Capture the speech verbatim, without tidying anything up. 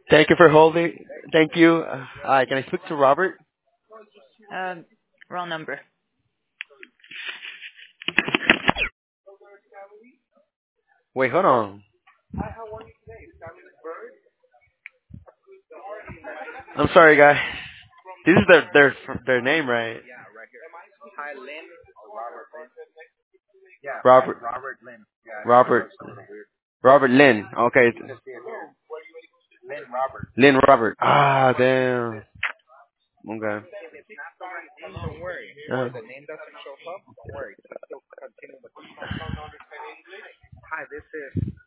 Thank you for holding. Thank you. Uh, Hi, can I speak to Robert? Um, wrong number. Wait, hold on. I'm sorry, guys. This is their their their name, right? Hi, Lynn or Robert Lynn? Yeah, Ro- Robert Robert Lynn. Yeah, I know Robert it's a little weird. Robert Lynn. Okay, You can just see it here. Lynn Robert. Lynn Robert. Ah, damn. Okay. If it's not the right name, don't worry. Uh, Or the name doesn't show up, don't worry. Just still continue with the call. Hi, this is